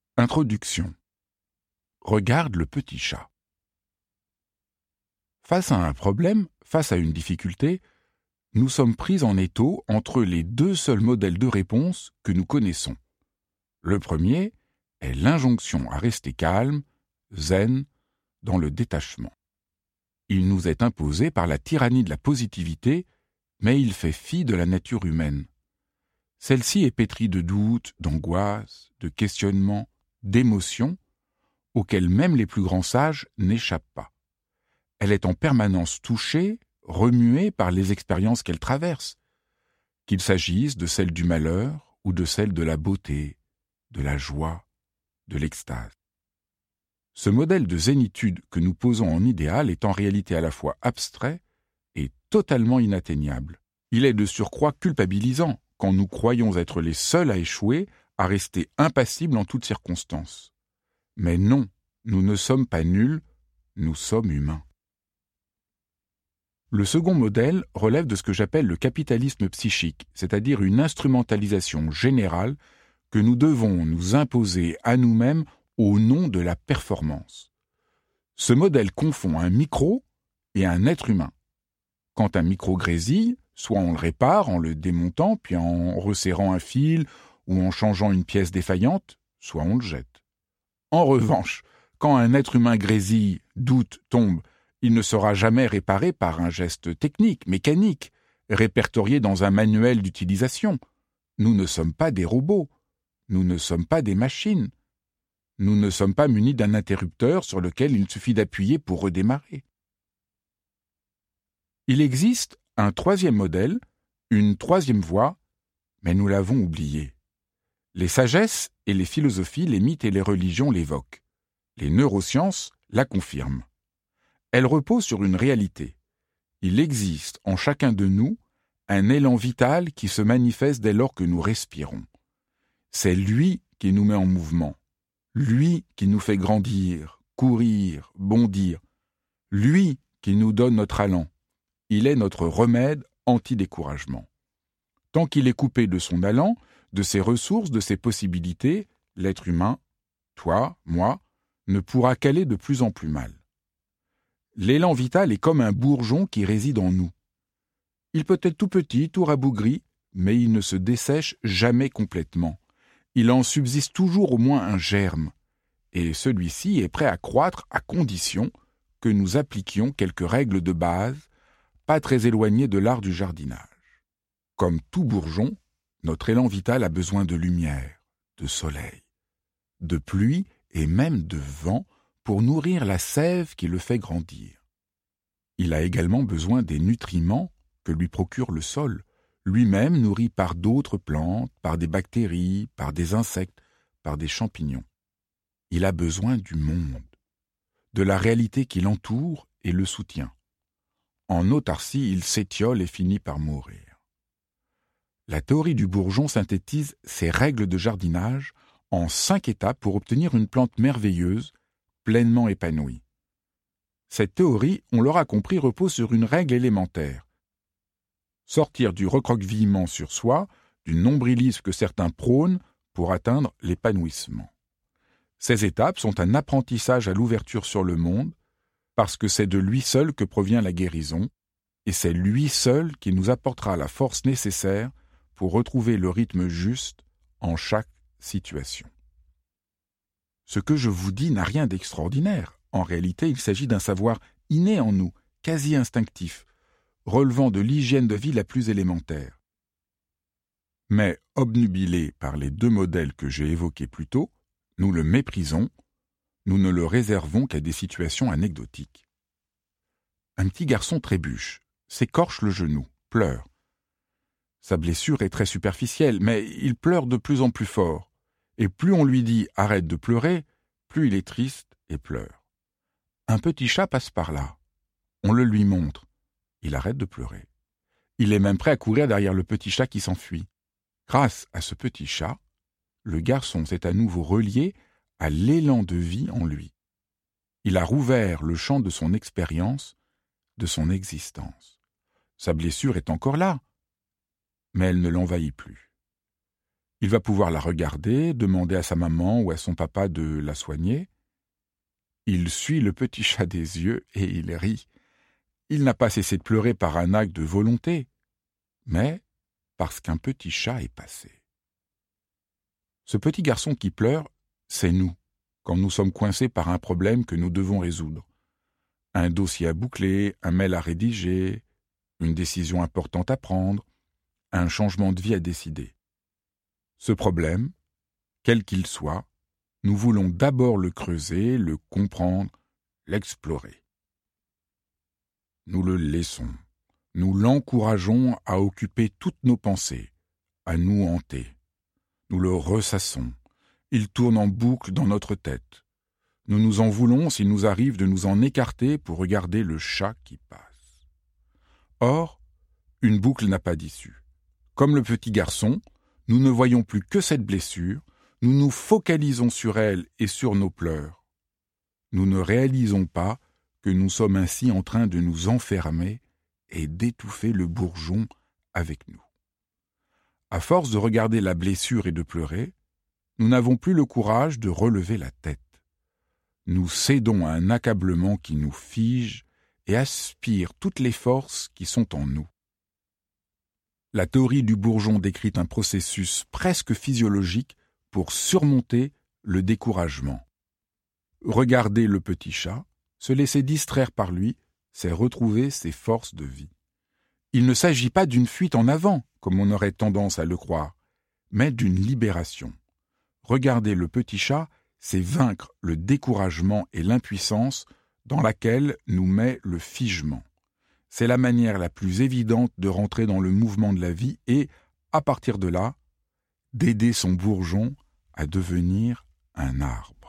Introduction. Regarde le petit chat. Face à un problème, face à une difficulté, nous sommes pris en étau entre les deux seuls modèles de réponse que nous connaissons. Le premier est l'injonction à rester calme, zen, dans le détachement. Il nous est imposé par la tyrannie de la positivité, mais il fait fi de la nature humaine. Celle-ci est pétrie de doutes, d'angoisses, de questionnements, d'émotions, auxquelles même les plus grands sages n'échappent pas. Elle est en permanence touchée, remuée par les expériences qu'elle traverse, qu'il s'agisse de celles du malheur ou de celles de la beauté, de la joie, de l'extase. Ce modèle de zénitude que nous posons en idéal est en réalité à la fois abstrait et totalement inatteignable. Il est de surcroît culpabilisant quand nous croyons être les seuls à échouer, à rester impassibles en toutes circonstances. Mais non, nous ne sommes pas nuls, nous sommes humains. Le second modèle relève de ce que j'appelle le capitalisme psychique, c'est-à-dire une instrumentalisation générale que nous devons nous imposer à nous-mêmes au nom de la performance. Ce modèle confond un micro et un être humain. Quand un micro grésille, soit on le répare en le démontant, puis en resserrant un fil ou en changeant une pièce défaillante, soit on le jette. En revanche, quand un être humain grésille, doute, tombe, il ne sera jamais réparé par un geste technique, mécanique, répertorié dans un manuel d'utilisation. Nous ne sommes pas des robots, nous ne sommes pas des machines. Nous ne sommes pas munis d'un interrupteur sur lequel il suffit d'appuyer pour redémarrer. Il existe un troisième modèle, une troisième voie, mais nous l'avons oublié. Les sagesses et les philosophies, les mythes et les religions l'évoquent. Les neurosciences la confirment. Elle repose sur une réalité. Il existe en chacun de nous un élan vital qui se manifeste dès lors que nous respirons. C'est lui qui nous met en mouvement, lui qui nous fait grandir, courir, bondir, lui qui nous donne notre allant. Il est notre remède anti-découragement. Tant qu'il est coupé de son allant, de ses ressources, de ses possibilités, l'être humain, toi, moi, ne pourra qu'aller de plus en plus mal. L'élan vital est comme un bourgeon qui réside en nous. Il peut être tout petit, tout rabougri, mais il ne se dessèche jamais complètement. Il en subsiste toujours au moins un germe, et celui-ci est prêt à croître à condition que nous appliquions quelques règles de base, pas très éloignées de l'art du jardinage. Comme tout bourgeon, notre élan vital a besoin de lumière, de soleil, de pluie et même de vent pour nourrir la sève qui le fait grandir. Il a également besoin des nutriments que lui procure le sol, lui-même nourri par d'autres plantes, par des bactéries, par des insectes, par des champignons. Il a besoin du monde, de la réalité qui l'entoure et le soutient. En autarcie, il s'étiole et finit par mourir. La théorie du bourgeon synthétise ces règles de jardinage en 5 étapes pour obtenir une plante merveilleuse, pleinement épanouie. Cette théorie, on l'aura compris, repose sur une règle élémentaire. Sortir du recroquevillement sur soi, du nombrilisme que certains prônent pour atteindre l'épanouissement. Ces étapes sont un apprentissage à l'ouverture sur le monde, parce que c'est de lui seul que provient la guérison, et c'est lui seul qui nous apportera la force nécessaire pour retrouver le rythme juste en chaque situation. Ce que je vous dis n'a rien d'extraordinaire. En réalité, il s'agit d'un savoir inné en nous, quasi instinctif, relevant de l'hygiène de vie la plus élémentaire. Mais, obnubilés par les 2 modèles que j'ai évoqués plus tôt, nous le méprisons, nous ne le réservons qu'à des situations anecdotiques. Un petit garçon trébuche, s'écorche le genou, pleure. Sa blessure est très superficielle, mais il pleure de plus en plus fort. Et plus on lui dit « arrête de pleurer », plus il est triste et pleure. Un petit chat passe par là. On le lui montre. Il arrête de pleurer. Il est même prêt à courir derrière le petit chat qui s'enfuit. Grâce à ce petit chat, le garçon s'est à nouveau relié à l'élan de vie en lui. Il a rouvert le champ de son expérience, de son existence. Sa blessure est encore là, mais elle ne l'envahit plus. Il va pouvoir la regarder, demander à sa maman ou à son papa de la soigner. Il suit le petit chat des yeux et il rit. Il n'a pas cessé de pleurer par un acte de volonté, mais parce qu'un petit chat est passé. Ce petit garçon qui pleure, c'est nous, quand nous sommes coincés par un problème que nous devons résoudre. Un dossier à boucler, un mail à rédiger, une décision importante à prendre, un changement de vie à décider. Ce problème, quel qu'il soit, nous voulons d'abord le creuser, le comprendre, l'explorer. Nous le laissons, nous l'encourageons à occuper toutes nos pensées, à nous hanter. Nous le ressassons, il tourne en boucle dans notre tête. Nous nous en voulons s'il nous arrive de nous en écarter pour regarder le chat qui passe. Or, une boucle n'a pas d'issue. Comme le petit garçon, nous ne voyons plus que cette blessure, nous nous focalisons sur elle et sur nos pleurs. Nous ne réalisons pas que nous sommes ainsi en train de nous enfermer et d'étouffer le bourgeon avec nous. À force de regarder la blessure et de pleurer, nous n'avons plus le courage de relever la tête. Nous cédons à un accablement qui nous fige et aspire toutes les forces qui sont en nous. La théorie du bourgeon décrit un processus presque physiologique pour surmonter le découragement. Regarder le petit chat, se laisser distraire par lui, c'est retrouver ses forces de vie. Il ne s'agit pas d'une fuite en avant, comme on aurait tendance à le croire, mais d'une libération. Regarder le petit chat, c'est vaincre le découragement et l'impuissance dans laquelle nous met le figement. C'est la manière la plus évidente de rentrer dans le mouvement de la vie et, à partir de là, d'aider son bourgeon à devenir un arbre.